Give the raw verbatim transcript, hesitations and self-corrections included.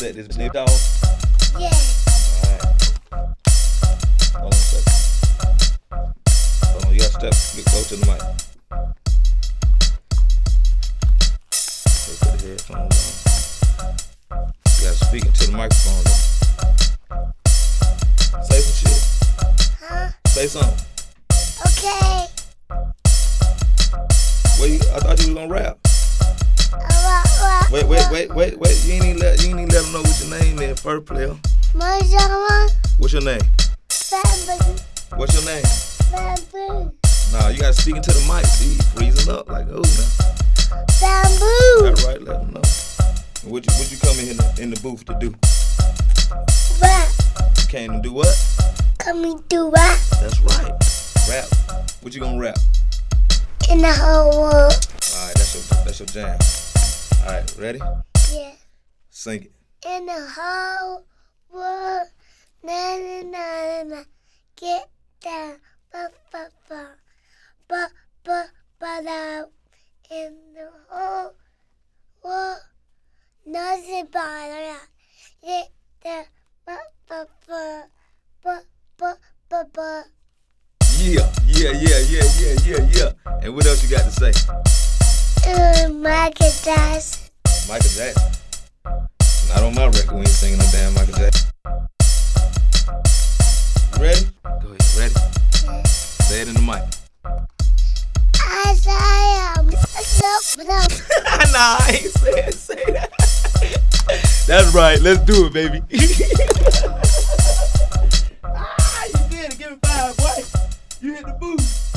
set this nigga dog? Yeah. Alright. Hold on a second. Hold on, you gotta step, go to the mic. Okay, put the headphones on. You gotta speak into the microphone though. Say some shit. Huh? Say something. Okay. Wait, you, I thought you was gonna rap. Uh, uh, Wait, wait, wait, wait, wait. You ain't even let, you ain't even let them know what your name is first, player. My mama, What's your name? bamboo, What's your name? bamboo, Nah, you gotta speak into the mic. See, you freezing up like, oh, now. bamboo. That's right, let them know. What you, what you come in here in the, in the booth to do? Rap. You came to do what? Coming to rap That's right. Rap. What you gonna rap? in the whole world. Alright, that's your, that's your jam. Alright, ready? Yeah. Sing it. In the whole world. Na na na na. Get down. Ba ba ba. Ba ba ba da. In the whole world. Nothing but that. Get down. Ba ba ba. Ba ba ba ba. Yeah, yeah, yeah, yeah, yeah, yeah, yeah. And what else you got to say? Uh, Michael Jackson. Michael Jackson. Not on my record, we ain't singing no damn Michael Jackson. You ready? Go ahead, ready? Yeah. Say it in the mic. As I am. So, no. Nah, I ain't saying say that. That's right, let's do it, baby. Ah, you did it, give me five, boy. You hit the booth.